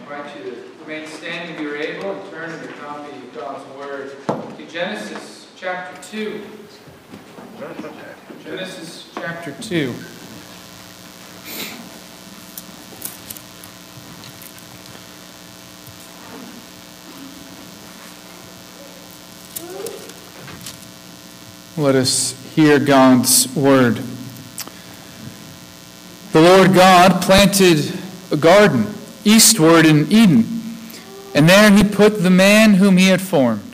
invite you to remain standing if you're able and turn to the copy of God's Word to Genesis chapter 2. Genesis chapter 2. Let us hear God's Word. The Lord God planted a garden eastward in Eden, and there he put the man whom he had formed.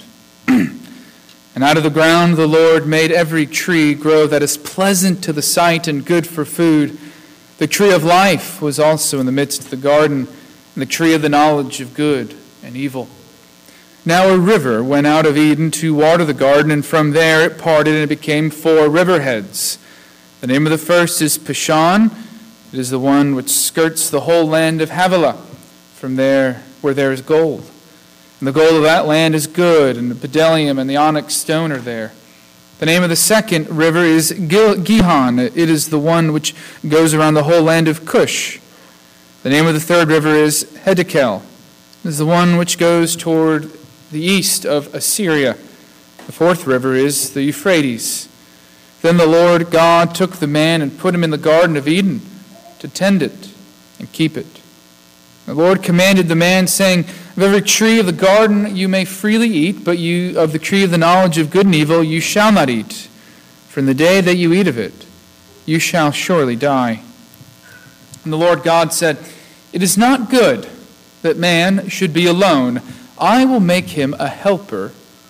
And out of the ground the Lord made every tree grow that is pleasant to the sight and good for food. The tree of life was also in the midst of the garden, and the tree of the knowledge of good and evil. Now a river went out of Eden to water the garden, and from there it parted and it became 4 riverheads. The name of the first is Pishon. It is the one which skirts the whole land of Havilah, from there where there is gold. And the gold of that land is good, and the bdellium and the onyx stone are there. The name of the second river is Gihon. It is the one which goes around the whole land of Cush. The name of the third river is Hiddekel. It is the one which goes toward the east of Assyria. The fourth river is the Euphrates. Then the Lord God took the man and put him in the Garden of Eden to tend it and keep it. The Lord commanded the man, saying, Of every tree of the garden you may freely eat, but of the tree of the knowledge of good and evil you shall not eat. For in the day that you eat of it, you shall surely die. And the Lord God said, It is not good that man should be alone. I will make him a helper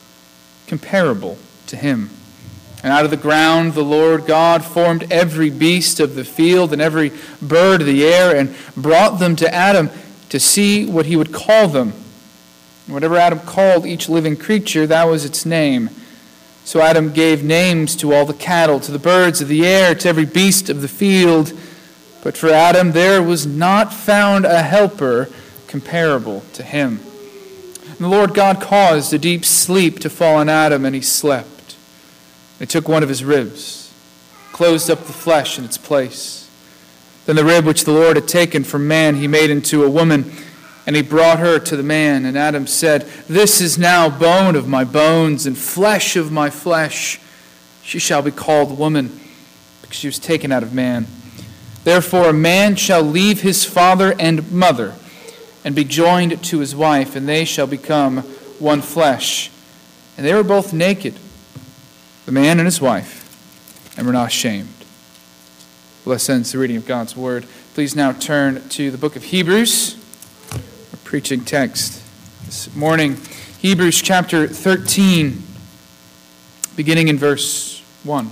comparable to him. And out of the ground the Lord God formed every beast of the field and every bird of the air, and brought them to Adam to see what he would call them. And whatever Adam called each living creature, that was its name. So Adam gave names to all the cattle, to the birds of the air, to every beast of the field. But for Adam there was not found a helper comparable to him. And the Lord God caused a deep sleep to fall on Adam, and he slept. He took one of his ribs, closed up the flesh in its place. Then the rib which the Lord had taken from man he made into a woman, and he brought her to the man. And Adam said, This is now bone of my bones and flesh of my flesh. She shall be called woman, because she was taken out of man. Therefore a man shall leave his father and mother, and be joined to his wife, and they shall become one flesh. And they were both naked, the man and his wife, and were not ashamed. Well, that ends the reading of God's Word. Please now turn to the book of Hebrews, our preaching text this morning. Hebrews chapter 13, beginning in verse 1.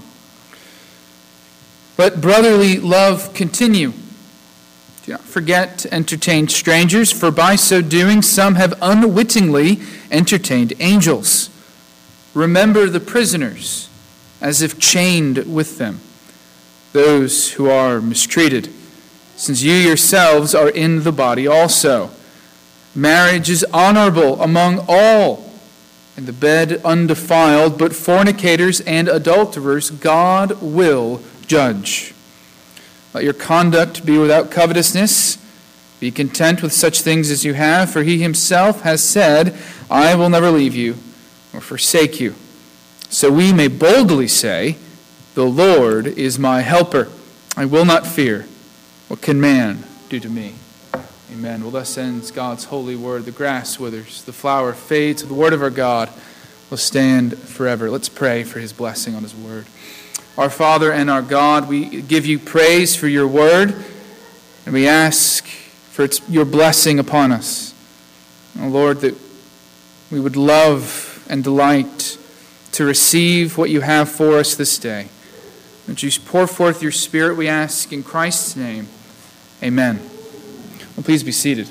Let brotherly love continue. Do not forget to entertain strangers, for by so doing some have unwittingly entertained angels. Remember the prisoners, as if chained with them, those who are mistreated, since you yourselves are in the body also. Marriage is honorable among all, and the bed undefiled, but fornicators and adulterers God will judge. Let your conduct be without covetousness. Be content with such things as you have, for he himself has said, I will never leave you or forsake you. So we may boldly say, The Lord is my helper. I will not fear. What can man do to me? Amen. Well, thus ends God's holy word. The grass withers, the flower fades. The word of our God will stand forever. Let's pray for his blessing on his word. Our Father and our God, we give you praise for your word, and we ask for your blessing upon us. Oh Lord, that we would love and delight to receive what you have for us this day. Would you pour forth your Spirit, we ask in Christ's name. Amen. Well, please be seated.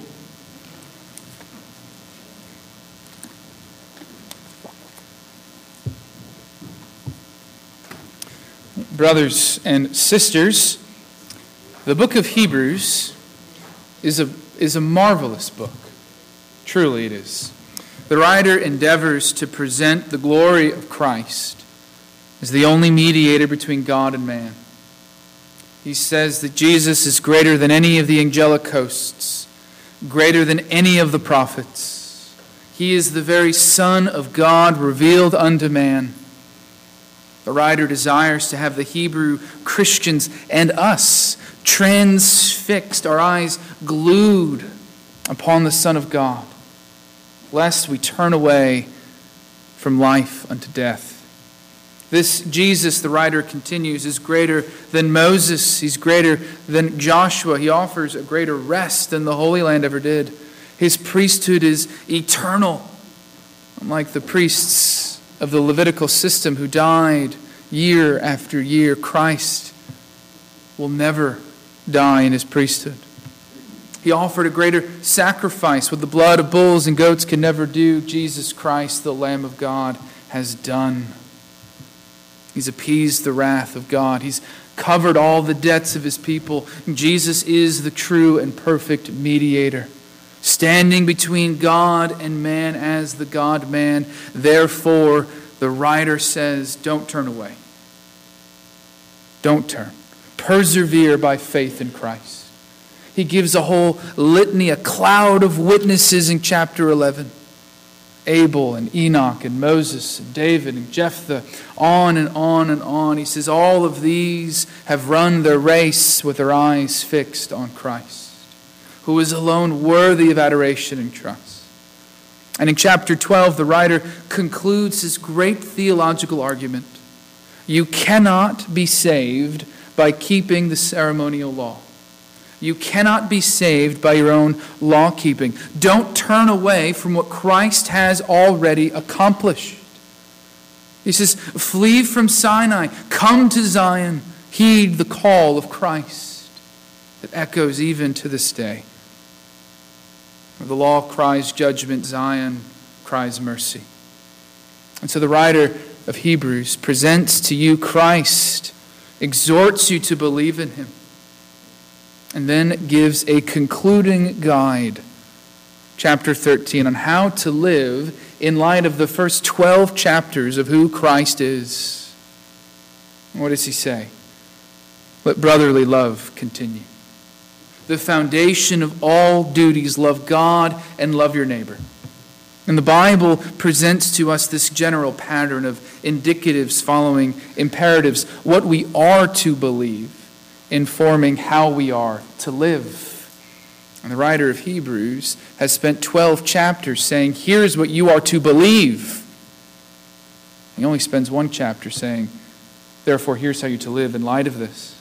Brothers and sisters, the book of Hebrews is a marvelous book. Truly it is. The writer endeavors to present the glory of Christ as the only mediator between God and man. He says that Jesus is greater than any of the angelic hosts, greater than any of the prophets. He is the very Son of God revealed unto man. The writer desires to have the Hebrew Christians and us transfixed, our eyes glued upon the Son of God, lest we turn away from life unto death. This Jesus, the writer continues, is greater than Moses. He's greater than Joshua. He offers a greater rest than the Holy Land ever did. His priesthood is eternal, unlike the priests of the Levitical system who died year after year. Christ will never die in his priesthood. He offered a greater sacrifice. What the blood of bulls and goats can never do, Jesus Christ, the Lamb of God, has done. He's appeased the wrath of God. He's covered all the debts of his people. Jesus is the true and perfect mediator, standing between God and man as the God-man. Therefore, the writer says, don't turn away. Don't turn. Persevere by faith in Christ. He gives a whole litany, a cloud of witnesses in chapter 11. Abel and Enoch and Moses and David and Jephthah, on and on and on. He says all of these have run their race with their eyes fixed on Christ, who is alone worthy of adoration and trust. And in chapter 12, the writer concludes his great theological argument. You cannot be saved by keeping the ceremonial law. You cannot be saved by your own law-keeping. Don't turn away from what Christ has already accomplished. He says, flee from Sinai, come to Zion, heed the call of Christ that echoes even to this day. Where the law cries judgment, Zion cries mercy. And so the writer of Hebrews presents to you Christ, exhorts you to believe in him, and then gives a concluding guide, chapter 13, on how to live in light of the first 12 chapters of who Christ is. What does he say? Let brotherly love continue. The foundation of all duties, love God and love your neighbor. And the Bible presents to us this general pattern of indicatives following imperatives, what we are to believe, informing how we are to live. And the writer of Hebrews has spent 12 chapters saying, here's what you are to believe. He only spends one chapter saying, therefore, here's how you're to live in light of this.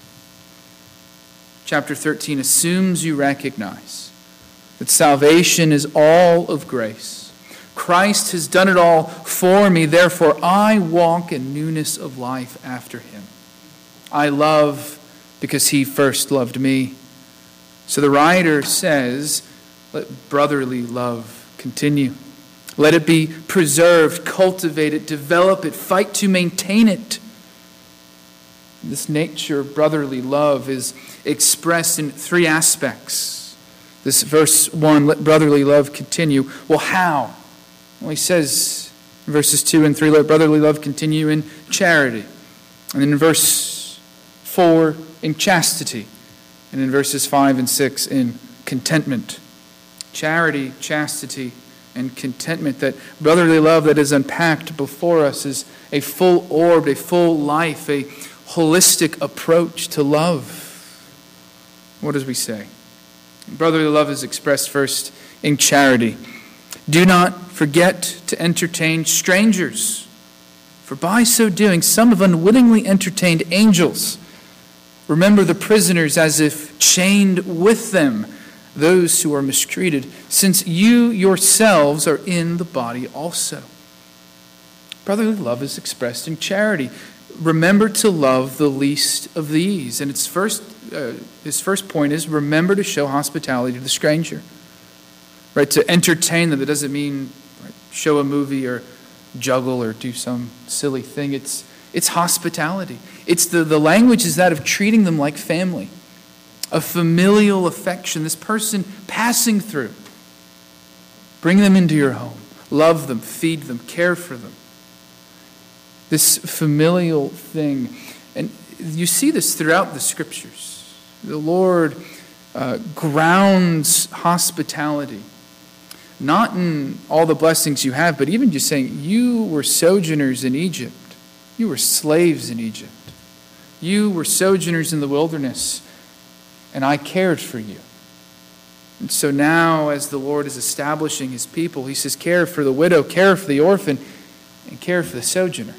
Chapter 13 assumes you recognize that salvation is all of grace. Christ has done it all for me, therefore I walk in newness of life after him. I love because he first loved me. So the writer says, let brotherly love continue. Let it be preserved, cultivate it, develop it, fight to maintain it. This nature of brotherly love is expressed in three aspects. This verse 1, let brotherly love continue. Well, how? Well, he says in verses 2 and 3, let brotherly love continue in charity. And then in verse 4, in chastity. And in verses 5 and 6, in contentment. Charity, chastity, and contentment. That brotherly love that is unpacked before us is a full-orbed, a full life, a holistic approach to love. What does we say? Brotherly love is expressed first in charity. Do not forget to entertain strangers, for by so doing some have unwittingly entertained angels. Remember the prisoners as if chained with them, those who are mistreated, since you yourselves are in the body also. Brotherly love is expressed in charity. Remember to love the least of these. And his first point is, remember to show hospitality to the stranger. Right? To entertain them, it doesn't mean show a movie or juggle or do some silly thing. It's hospitality. It's the language is that of treating them like family. A familial affection. This person passing through. Bring them into your home. Love them, feed them, care for them. This familial thing. And you see this throughout the Scriptures. The Lord grounds hospitality. Not in all the blessings you have, but even just saying, you were sojourners in Egypt. You were slaves in Egypt. You were sojourners in the wilderness, and I cared for you. And so now, as the Lord is establishing his people, he says, care for the widow, care for the orphan, and care for the sojourner.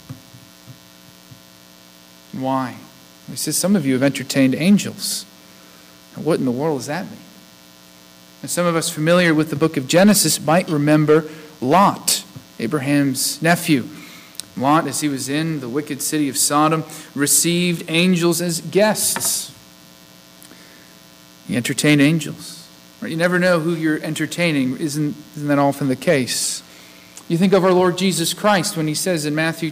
Why? He says, some of you have entertained angels. Now, what in the world does that mean? And some of us familiar with the book of Genesis might remember Lot, Abraham's nephew. Lot, as he was in the wicked city of Sodom, received angels as guests. He entertained angels. You never know who you're entertaining. Isn't that often the case? You think of our Lord Jesus Christ when he says in Matthew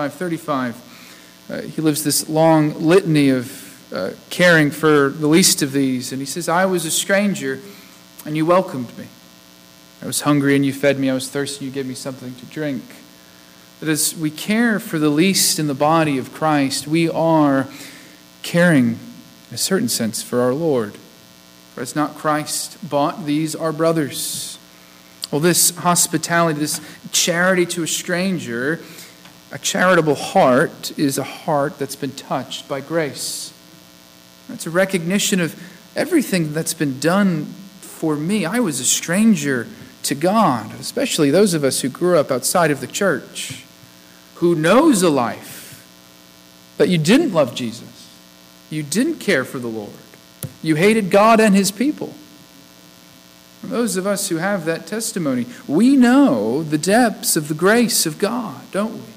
25:35, he lives this long litany of caring for the least of these. And he says, I was a stranger and you welcomed me. I was hungry and you fed me. I was thirsty and you gave me something to drink. That as we care for the least in the body of Christ, we are caring, in a certain sense, for our Lord. For has not Christ bought these our brothers? Well, this hospitality, this charity to a stranger, a charitable heart is a heart that's been touched by grace. It's a recognition of everything that's been done for me. I was a stranger to God, especially those of us who grew up outside of the church, who knows a life that you didn't love Jesus. You didn't care for the Lord. You hated God and his people. For those of us who have that testimony, we know the depths of the grace of God, don't we?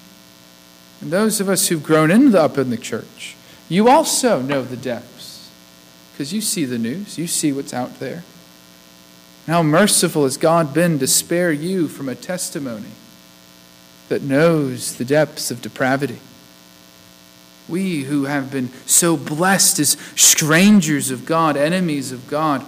And those of us who've grown up in the church, you also know the depths, because you see the news, you see what's out there. How merciful has God been to spare you from a testimony that knows the depths of depravity. We who have been so blessed as strangers of God, enemies of God,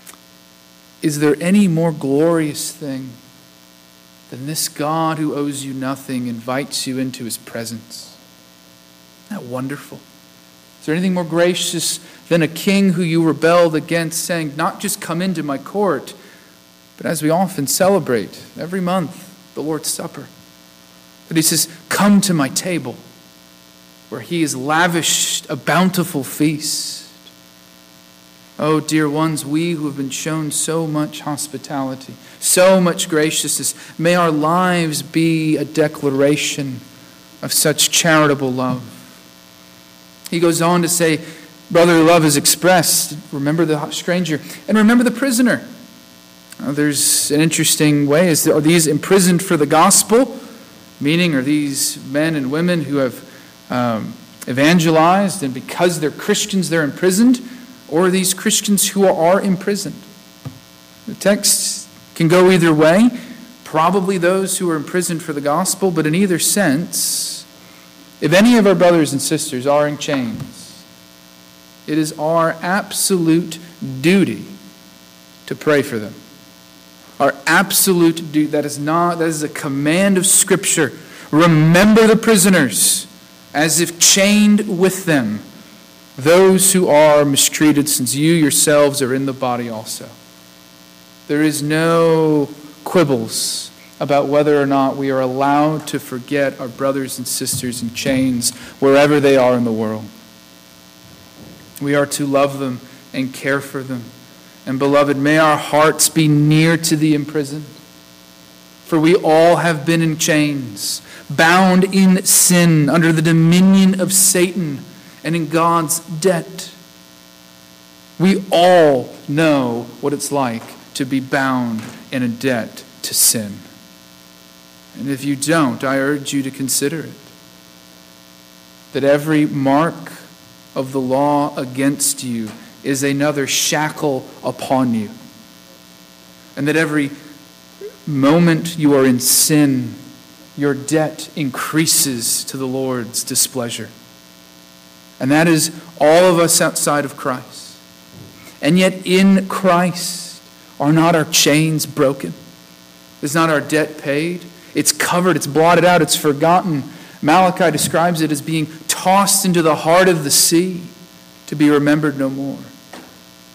is there any more glorious thing than this God who owes you nothing invites you into his presence? Isn't that wonderful? Is there anything more gracious than a king who you rebelled against saying, not just come into my court, but as we often celebrate every month, the Lord's Supper, that he says, come to my table, where he has lavished a bountiful feast. Oh, dear ones, we who have been shown so much hospitality, so much graciousness, may our lives be a declaration of such charitable love. He goes on to say, brotherly love is expressed. Remember the stranger and remember the prisoner. There's an interesting way. Are these imprisoned for the gospel? Meaning, are these men and women who have evangelized and because they're Christians they're imprisoned? Or are these Christians who are imprisoned? The text can go either way. Probably those who are imprisoned for the gospel, but in either sense, if any of our brothers and sisters are in chains, it is our absolute duty to pray for them. Our absolute duty. That is a command of Scripture. Remember the prisoners as if chained with them, those who are mistreated, since you yourselves are in the body also. There is no quibbles about whether or not we are allowed to forget our brothers and sisters in chains wherever they are in the world. We are to love them and care for them. And beloved, may our hearts be near to the imprisoned. For we all have been in chains, bound in sin, under the dominion of Satan, and in God's debt. We all know what it's like to be bound in a debt to sin. And if you don't, I urge you to consider it. That every mark of the law against you is another shackle upon you. And that every moment you are in sin, your debt increases to the Lord's displeasure. And that is all of us outside of Christ. And yet in Christ, are not our chains broken? Is not our debt paid? It's covered, it's blotted out, it's forgotten. Malachi describes it as being tossed into the heart of the sea to be remembered no more.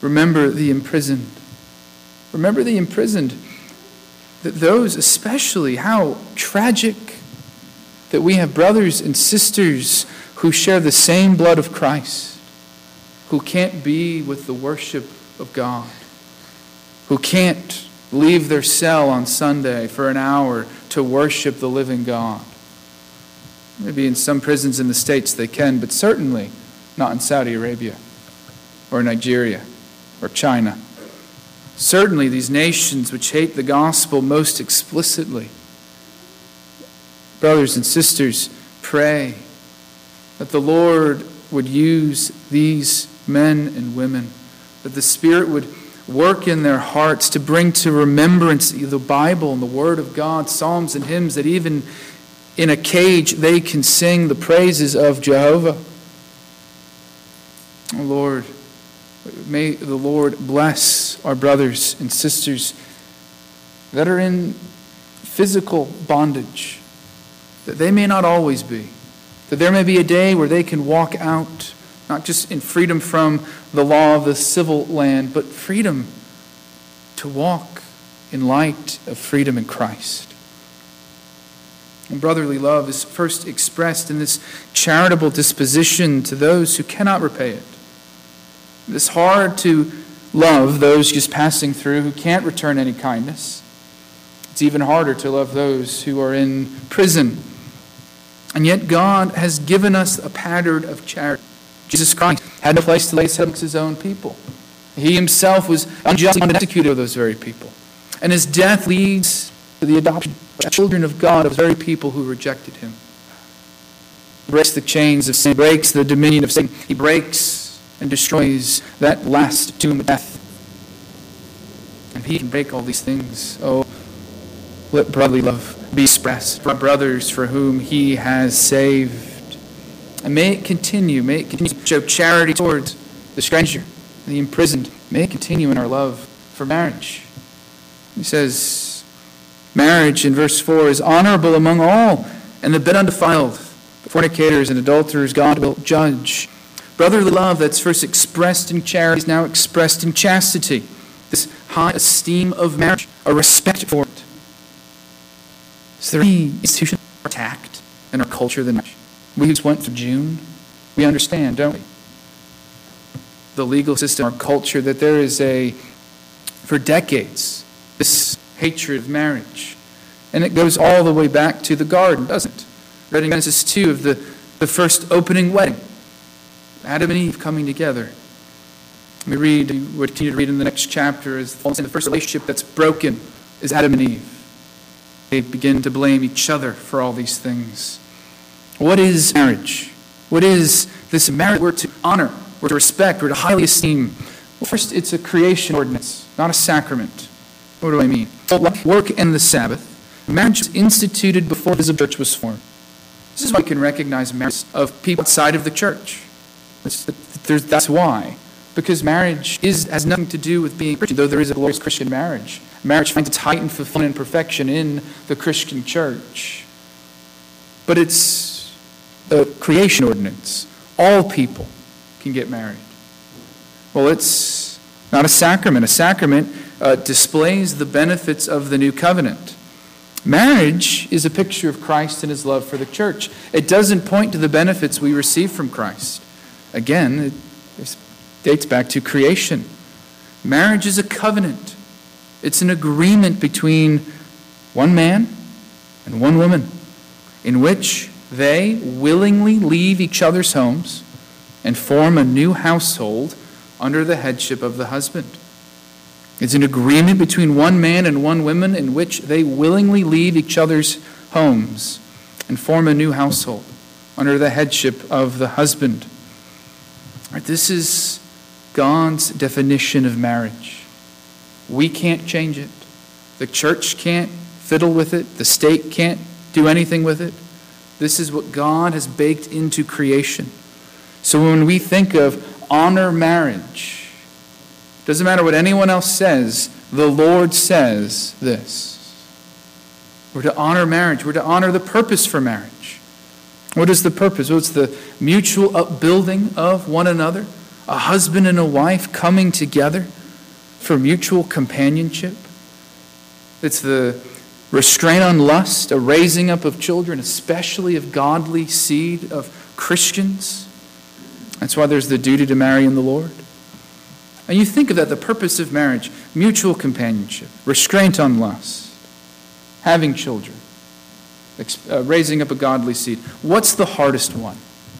remember the imprisoned. Remember the imprisoned. That those especially, how tragic that we have brothers and sisters who share the same blood of Christ, who can't be with the worship of God, who can't leave their cell on Sunday for an hour to worship the living God. Maybe in some prisons in the States they can, but certainly not in Saudi Arabia or Nigeria or China. Certainly these nations which hate the gospel most explicitly. Brothers and sisters, pray that the Lord would use these men and women, that the Spirit would work in their hearts to bring to remembrance the Bible and the Word of God, psalms and hymns, that even in a cage they can sing the praises of Jehovah. Oh Lord, may the Lord bless our brothers and sisters that are in physical bondage, that they may not always be, that there may be a day where they can walk out, not just in freedom from the law of the civil land, but freedom to walk in light of freedom in Christ. And brotherly love is first expressed in this charitable disposition to those who cannot repay it. It's hard to love those just passing through who can't return any kindness. It's even harder to love those who are in prison. And yet God has given us a pattern of charity. Jesus Christ had no place to lay his head amongst his own people. He himself was unjustly executed of those very people. And his death leads to the adoption of children of God, of those very people who rejected him. He breaks the chains of sin, breaks the dominion of Satan. He breaks and destroys that last tomb of death. And he can break all these things. Oh, let brotherly love be expressed for our brothers for whom he has saved. And may it continue to show charity towards the stranger, the imprisoned. May it continue in our love for marriage. He says, marriage, in verse 4, is honorable among all, and the bed undefiled. But fornicators and adulterers God will judge. Brotherly love that's first expressed in charity is now expressed in chastity. This high esteem of marriage, a respect for it. Is there any institution more attacked in our culture than marriage? We who went through June, we understand, don't we? The legal system, our culture, that there is for decades, this hatred of marriage. And it goes all the way back to the garden, doesn't it? Read in Genesis 2 of the first opening wedding. Adam and Eve coming together. We would continue to read in the next chapter, as the first relationship that's broken is Adam and Eve. They begin to blame each other for all these things. What is marriage? What is this marriage we're to honor, we're to respect, we're to highly esteem? Well, first, it's a creation ordinance, not a sacrament. What do I mean? Like work and the Sabbath, marriage was instituted before the visible church was formed. This is why we can recognize marriage of people outside of the church. That's why. Because marriage has nothing to do with being Christian, though there is a glorious Christian marriage. Marriage finds its height and fulfillment and perfection in the Christian church. But it's a creation ordinance. All people can get married. Well, it's not a sacrament. A sacrament displays the benefits of the new covenant. Marriage is a picture of Christ and his love for the church. It doesn't point to the benefits we receive from Christ. Again, it dates back to creation. Marriage is a covenant. It's an agreement between one man and one woman in which they willingly leave each other's homes and form a new household under the headship of the husband. It's an agreement between one man and one woman in which they willingly leave each other's homes and form a new household under the headship of the husband. This is God's definition of marriage. We can't change it. The church can't fiddle with it. The state can't do anything with it. This is what God has baked into creation. So when we think of honor marriage, it doesn't matter what anyone else says, the Lord says this. We're to honor marriage. We're to honor the purpose for marriage. What is the purpose? Well, it's the mutual upbuilding of one another, a husband and a wife coming together for mutual companionship. It's the restraint on lust, a raising up of children, especially of godly seed of Christians. That's why there's the duty to marry in the Lord. And you think of that, the purpose of marriage, mutual companionship, restraint on lust, having children, raising up a godly seed. What's the hardest one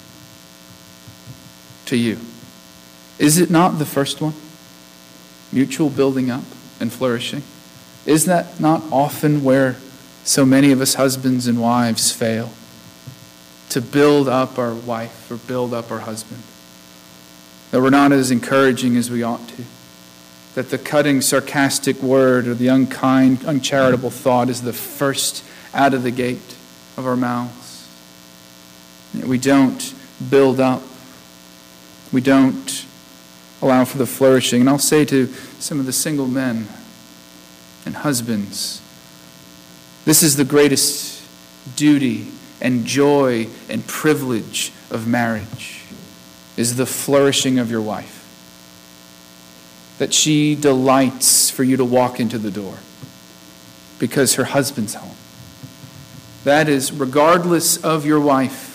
to you? Is it not the first one? Mutual building up and flourishing. Is that not often where so many of us husbands and wives fail? To build up our wife or build up our husband. That we're not as encouraging as we ought to. That the cutting, sarcastic word or the unkind, uncharitable thought is the first out of the gate of our mouths. We don't build up. We don't allow for the flourishing. And I'll say to some of the single men and husbands, this is the greatest duty and joy and privilege of marriage, is the flourishing of your wife. That she delights for you to walk into the door because her husband's home. That is, regardless of your wife,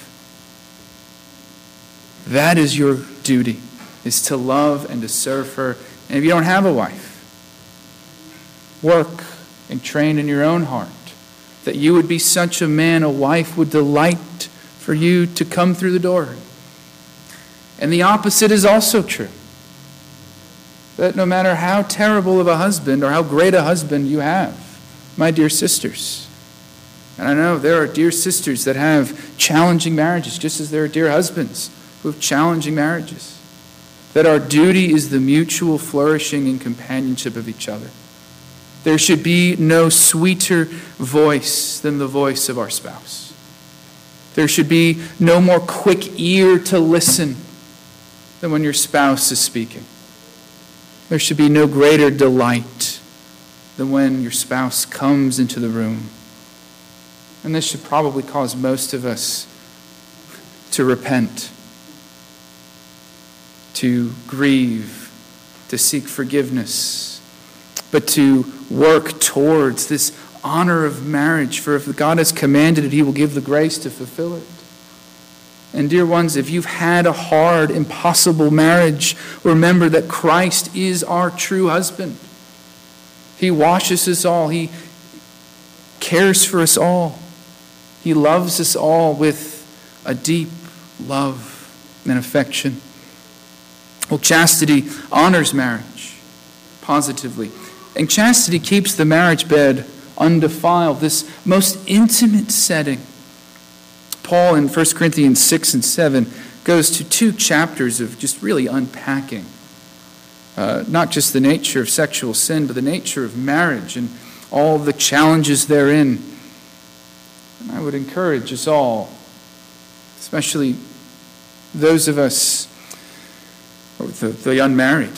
that is your duty, is to love and to serve her. And if you don't have a wife, work and train in your own heart that you would be such a man a wife would delight for you to come through the door. And the opposite is also true. That no matter how terrible of a husband or how great a husband you have, my dear sisters, and I know there are dear sisters that have challenging marriages, just as there are dear husbands who have challenging marriages, that our duty is the mutual flourishing and companionship of each other. There should be no sweeter voice than the voice of our spouse. There should be no more quick ear to listen than when your spouse is speaking. There should be no greater delight than when your spouse comes into the room. And this should probably cause most of us to repent, to grieve, to seek forgiveness, but to work towards this honor of marriage. For if God has commanded it, He will give the grace to fulfill it. And dear ones, if you've had a hard, impossible marriage, remember that Christ is our true husband. He washes us all. He cares for us all. He loves us all with a deep love and affection. Well, chastity honors marriage positively. And chastity keeps the marriage bed undefiled, this most intimate setting. Paul in 1 Corinthians 6 and 7 goes to 2 chapters of just really unpacking not just the nature of sexual sin, but the nature of marriage and all the challenges therein. And I would encourage us all, especially those of us, the unmarried.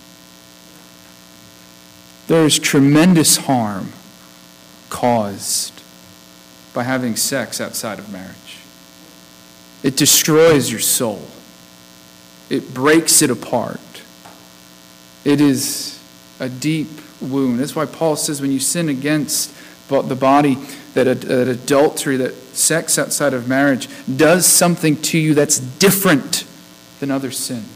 There is tremendous harm caused by having sex outside of marriage. It destroys your soul. It breaks it apart. It is a deep wound. That's why Paul says when you sin against the body, that adultery, that sex outside of marriage does something to you that's different than other sins.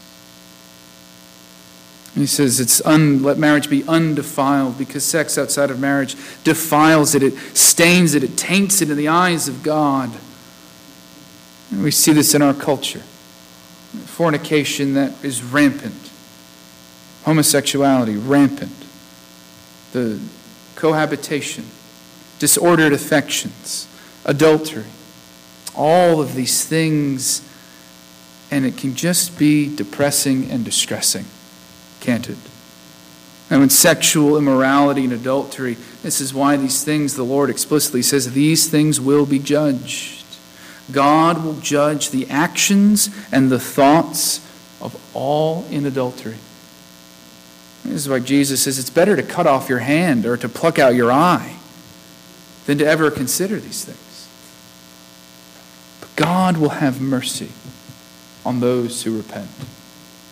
He says let marriage be undefiled, because sex outside of marriage defiles it, it stains it, it taints it in the eyes of God. And we see this in our culture. Fornication that is rampant. Homosexuality rampant. The cohabitation, disordered affections, adultery. All of these things, and it can just be depressing and distressing. Can't it? And when sexual immorality and adultery, this is why these things, the Lord explicitly says, these things will be judged. God will judge the actions and the thoughts of all in adultery. This is why Jesus says it's better to cut off your hand or to pluck out your eye than to ever consider these things. But God will have mercy on those who repent.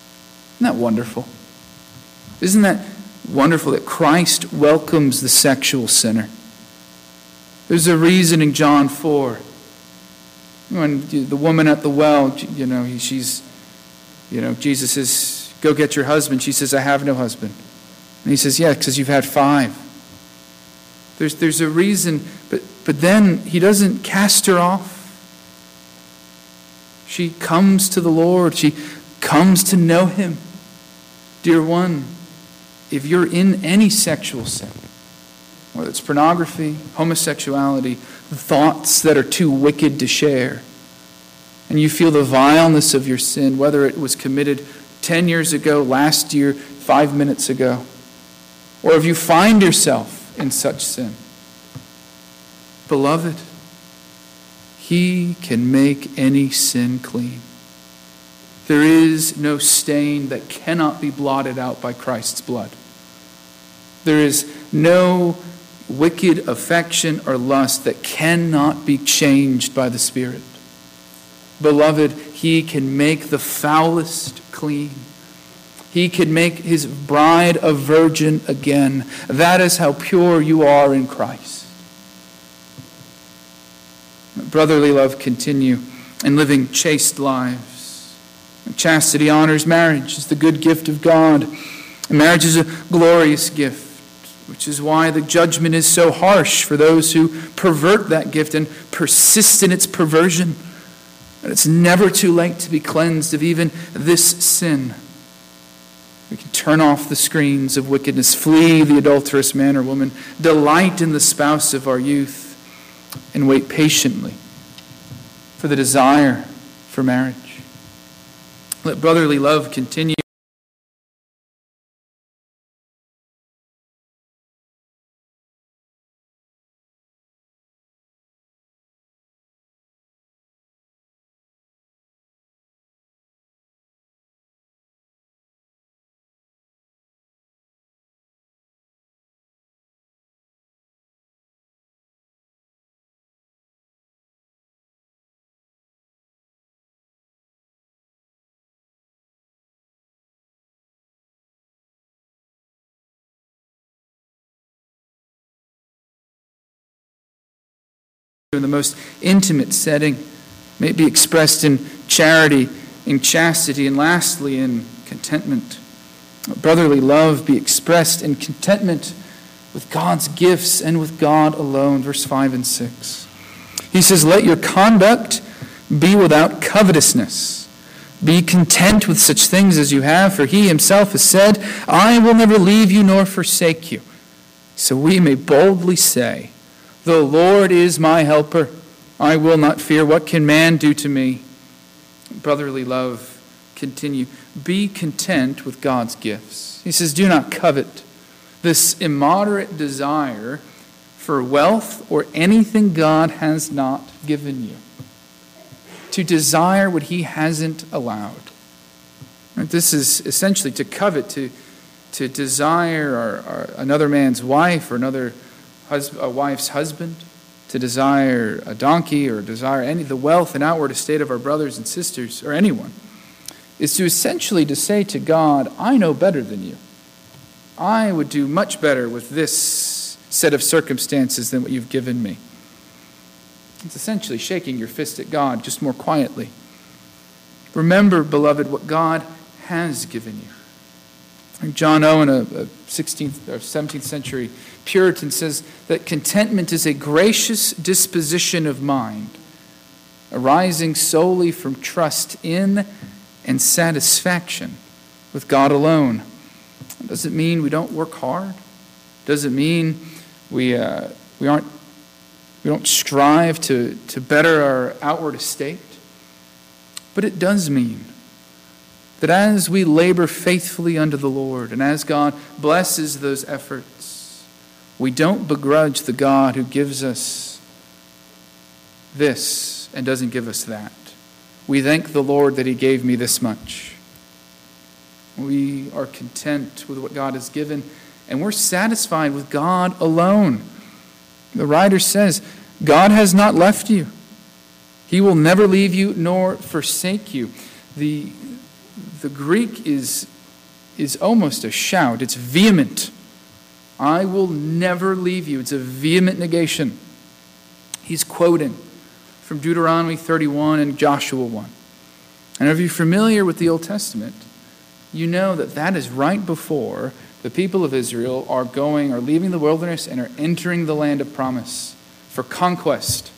Isn't that wonderful? Isn't that wonderful that Christ welcomes the sexual sinner? There's a reason in John 4, when the woman at the well, Jesus says, go get your husband. She says, I have no husband. And he says, yeah, because you've had 5. There's a reason, but then he doesn't cast her off. She comes to the Lord. She comes to know him. Dear one, if you're in any sexual sin, whether it's pornography, homosexuality, thoughts that are too wicked to share, and you feel the vileness of your sin, whether it was committed 10 years ago, last year, 5 minutes ago, or if you find yourself in such sin, beloved, he can make any sin clean. There is no stain that cannot be blotted out by Christ's blood. There is no wicked affection or lust that cannot be changed by the Spirit. Beloved, he can make the foulest clean. He can make his bride a virgin again. That is how pure you are in Christ. Brotherly love continue in living chaste lives. Chastity honors marriage. It's the good gift of God. And marriage is a glorious gift, which is why the judgment is so harsh for those who pervert that gift and persist in its perversion. And it's never too late to be cleansed of even this sin. We can turn off the screens of wickedness, flee the adulterous man or woman, delight in the spouse of our youth, and wait patiently for the desire for marriage. Let brotherly love continue. In the most intimate setting, may it be expressed in charity, in chastity, and lastly in contentment. Brotherly love be expressed in contentment with God's gifts and with God alone. Verse 5 and 6. He says, let your conduct be without covetousness. Be content with such things as you have, for he himself has said, I will never leave you nor forsake you. So we may boldly say, the Lord is my helper. I will not fear. What can man do to me? Brotherly love continue. Be content with God's gifts. He says, do not covet this immoderate desire for wealth or anything God has not given you. To desire what he hasn't allowed. This is essentially to covet, to desire another man's wife or another a wife's husband, to desire a donkey or desire the wealth and outward estate of our brothers and sisters or anyone, is to essentially to say to God, I know better than you. I would do much better with this set of circumstances than what you've given me. It's essentially shaking your fist at God, just more quietly. Remember, beloved, what God has given you. John Owen, a 16th or 17th century Puritan, says that contentment is a gracious disposition of mind, arising solely from trust in and satisfaction with God alone. It doesn't mean we don't work hard. It doesn't mean we don't strive to better our outward estate. But it does mean that as we labor faithfully unto the Lord, and as God blesses those efforts, we don't begrudge the God who gives us this and doesn't give us that. We thank the Lord that he gave me this much. We are content with what God has given, and we're satisfied with God alone. The writer says, God has not left you. He will never leave you nor forsake you. The Greek is is almost a shout. It's vehement. I will never leave you. It's a vehement negation. He's quoting from Deuteronomy 31 and Joshua 1. And if you're familiar with the Old Testament, you know that that is right before the people of Israel are leaving the wilderness and are entering the land of promise for conquest.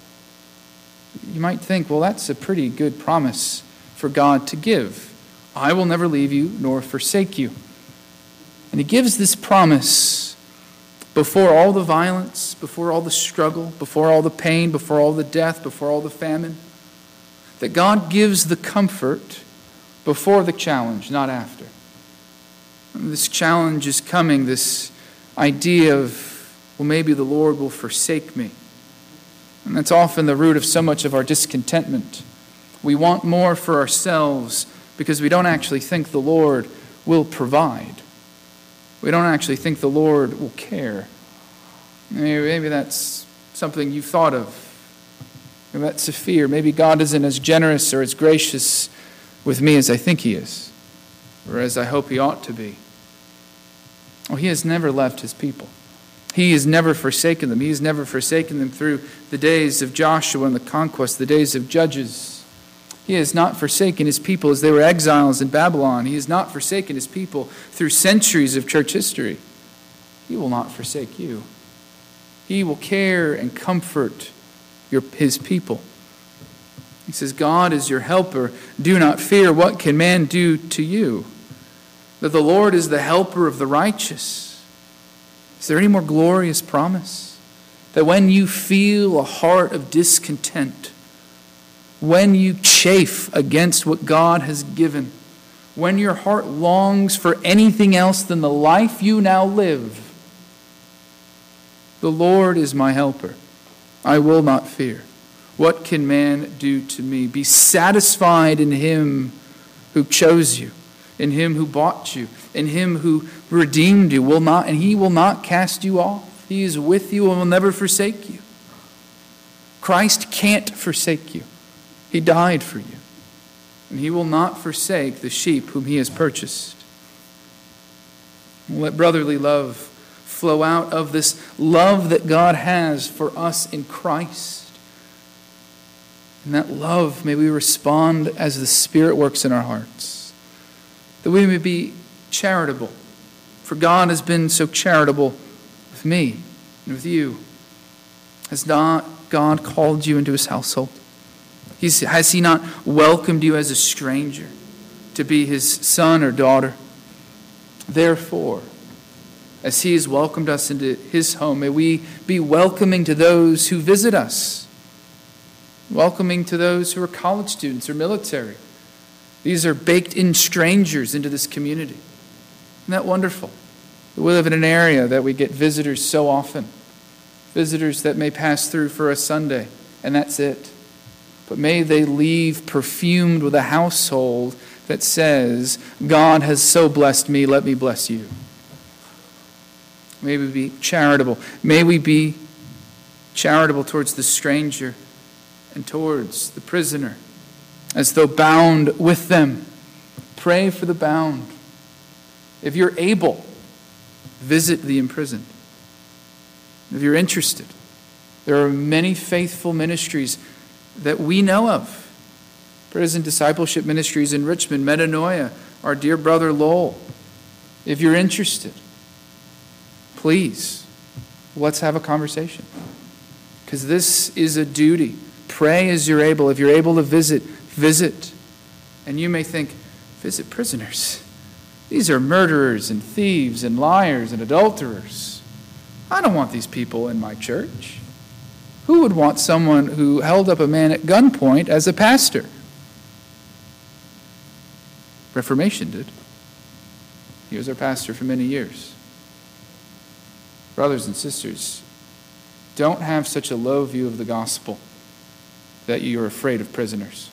You might think, well, that's a pretty good promise for God to give. I will never leave you nor forsake you. And he gives this promise before all the violence, before all the struggle, before all the pain, before all the death, before all the famine. That God gives the comfort before the challenge, not after. This challenge is coming, this idea of, well, maybe the Lord will forsake me. And that's often the root of so much of our discontentment. We want more for ourselves because we don't actually think the Lord will provide. We don't actually think the Lord will care. Maybe that's something you've thought of. Maybe that's a fear. Maybe God isn't as generous or as gracious with me as I think he is, or as I hope he ought to be. Well, he has never left his people. He has never forsaken them. He has never forsaken them through the days of Joshua and the conquest, the days of Judges. He has not forsaken his people as they were exiles in Babylon. He has not forsaken his people through centuries of church history. He will not forsake you. He will care and comfort his people. He says, God is your helper. Do not fear. What can man do to you? That the Lord is the helper of the righteous. Is there any more glorious promise? That when you feel a heart of discontent, when you chafe against what God has given, when your heart longs for anything else than the life you now live, the Lord is my helper. I will not fear. What can man do to me? Be satisfied in him who chose you, in him who bought you, in him who redeemed you, and he will not cast you off. He is with you and will never forsake you. Christ can't forsake you. He died for you. And he will not forsake the sheep whom he has purchased. Let brotherly love flow out of this love that God has for us in Christ. And that love, may we respond as the Spirit works in our hearts. That we may be charitable. For God has been so charitable with me and with you. Has not God called you into his household? Has he not welcomed you as a stranger to be his son or daughter? Therefore, as he has welcomed us into his home, may we be welcoming to those who visit us. Welcoming to those who are college students or military. These are baked-in strangers into this community. Isn't that wonderful? We live in an area that we get visitors so often. Visitors that may pass through for a Sunday, and that's it. But may they leave perfumed with a household that says, God has so blessed me, let me bless you. May we be charitable. May we be charitable towards the stranger and towards the prisoner, as though bound with them. Pray for the bound. If you're able, visit the imprisoned. If you're interested, there are many faithful ministries that we know of. Prison discipleship ministries in Richmond, Metanoia, our dear brother Lowell. If you're interested, please, let's have a conversation. Because this is a duty. Pray as you're able. If you're able to visit, visit. And you may think, visit prisoners. These are murderers and thieves and liars and adulterers. I don't want these people in my church. Who would want someone who held up a man at gunpoint as a pastor? Reformation did. He was our pastor for many years. Brothers and sisters, don't have such a low view of the gospel that you're afraid of prisoners.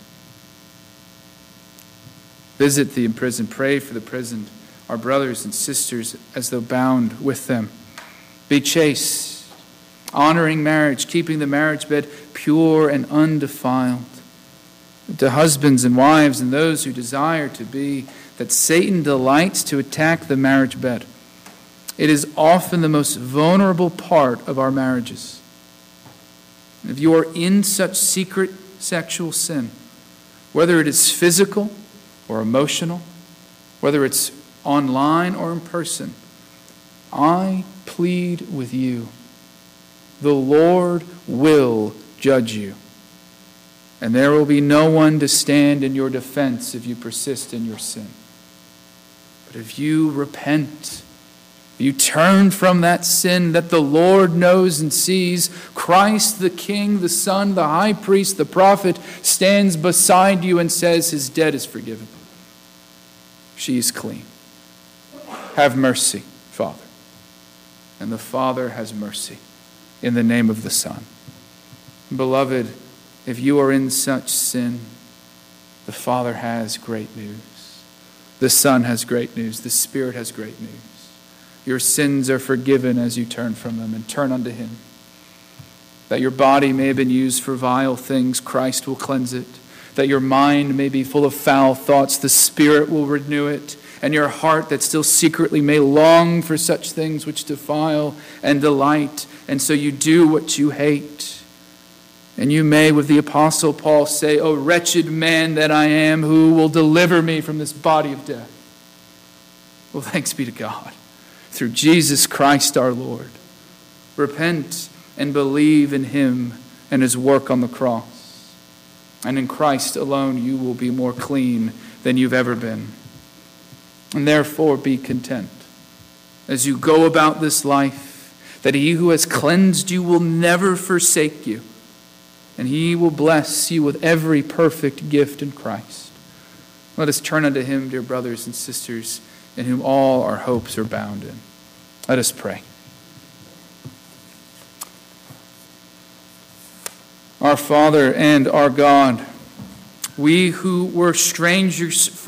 Visit the imprisoned. Pray for the prisoned, our brothers and sisters, as though bound with them. Be chaste, honoring marriage, keeping the marriage bed pure and undefiled. To husbands and wives and those who desire to be that Satan delights to attack the marriage bed. It is often the most vulnerable part of our marriages. If you are in such secret sexual sin, whether it is physical or emotional, whether it's online or in person, I plead with you. The Lord will judge you. And there will be no one to stand in your defense if you persist in your sin. But if you repent, if you turn from that sin that the Lord knows and sees, Christ the King, the Son, the High Priest, the Prophet stands beside you and says his debt is forgiven. She is clean. Have mercy, Father. And the Father has mercy in the name of the Son. Beloved, if you are in such sin, the Father has great news. The Son has great news. The Spirit has great news. Your sins are forgiven as you turn from them and turn unto him. That your body may have been used for vile things, Christ will cleanse it. That your mind may be full of foul thoughts, the Spirit will renew it. And your heart that still secretly may long for such things which defile and delight. And so you do what you hate. And you may, with the Apostle Paul, say, "O wretched man that I am, who will deliver me from this body of death?" Well, thanks be to God. Through Jesus Christ our Lord. Repent and believe in him and his work on the cross. And in Christ alone you will be more clean than you've ever been. And therefore be content as you go about this life, that he who has cleansed you will never forsake you, and he will bless you with every perfect gift in Christ. Let us turn unto him, dear brothers and sisters, in whom all our hopes are bound in. Let us pray. Our Father and our God, we who were strangers